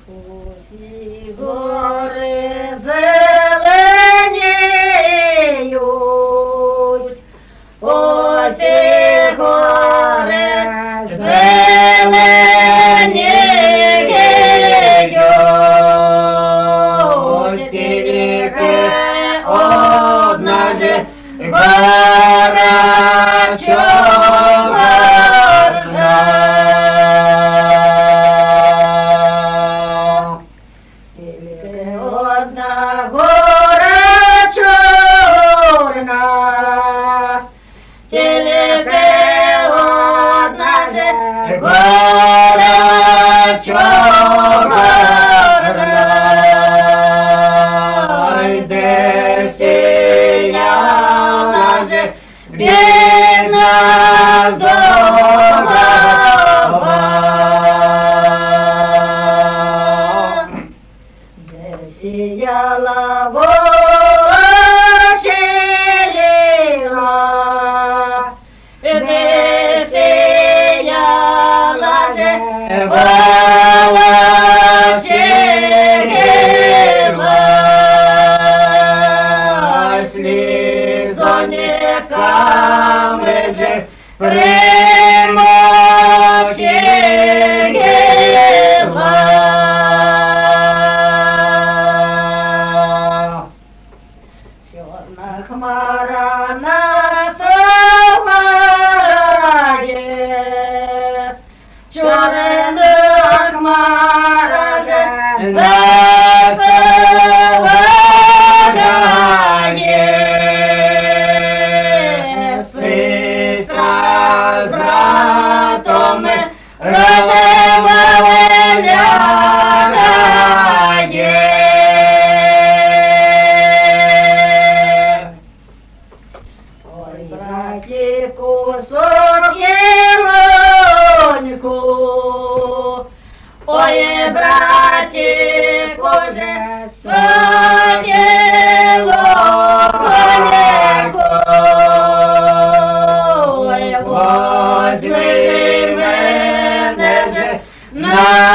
Усі гори зеленіють, усі гори зеленіють, тільки одна же гора чорна. Одна гора чорна, тільки одна же гора чорна, де сіяла же бідна вдова. Сіяла волочила, де сіяла же волочила, слізониками же примочила. Чорна хмара наступає, чорна хмара же наступає, сестра з братом розмовляє. Ой, братіку, сокілоньку, ой, братіку, же сокілоньку, ой, возьми мене же на